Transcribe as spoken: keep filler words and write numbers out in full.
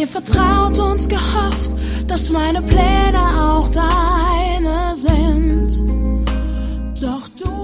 dir vertraut und gehofft, dass meine Pläne auch deine sind. Doch du